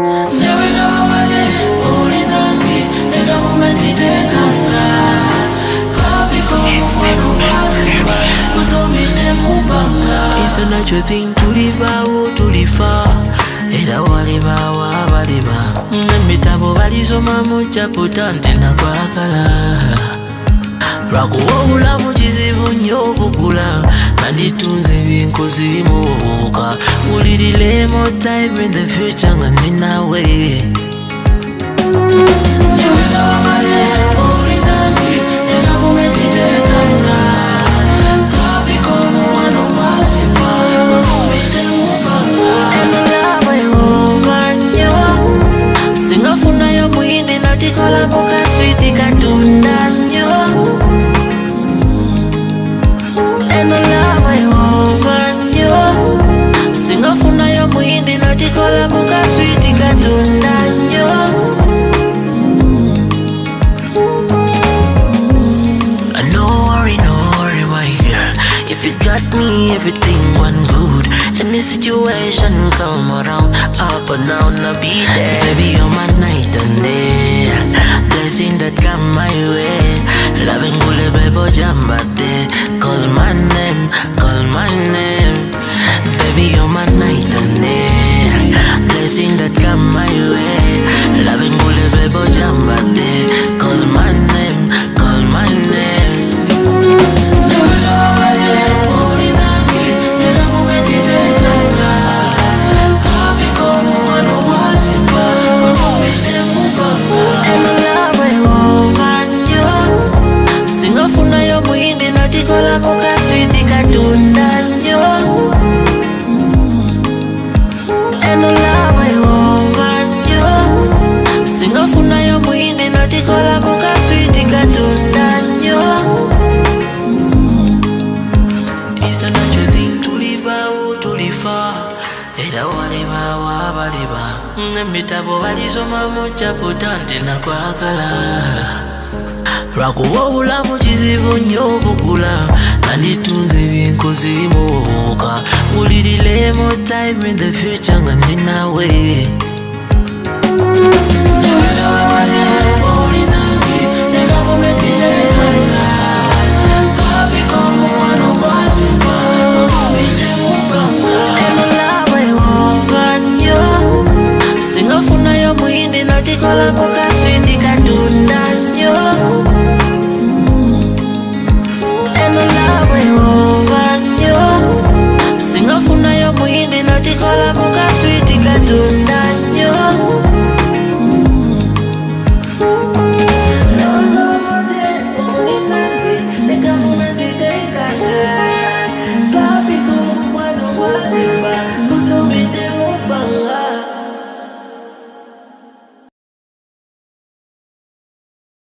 It's a natural thing to live out, to live far. Era waliba wabaliba Mitabo balisoma mucha putante na kwakala Lwakuwa obulamu kizibu nnyo obugula Nanditunze ebyenkozi bimubuuka Mulirire more time in the future nga ndi nawe Chikola muka sweetie katunda nyo Eno lava yoma nyo Singafuna yo muhindi na chikola muka sweetie katunda nyo No worry my girl If you got me everything one good Any situation come around Up and down I'll be there Baby you're my night and day Blessing that come my way Loving gule bebo jambate Call my name Baby you're my night and day Blessing that come my way Loving gule bebo jambate Call my name Chikola muka sweetie katunda nyo Eno lava yoma nyo Singafuna yo muhindi na chikola muka sweetie katunda nyo It's a natural thing to live out, to live far Era waliba wabaliba Mitabo balisoma mucha putante na kwakala Lwakuwa obulamu kizibu nnyo obugula Nanditunze ebyenkozi bimubuuka Mulirire more time in the future nga ndi nawe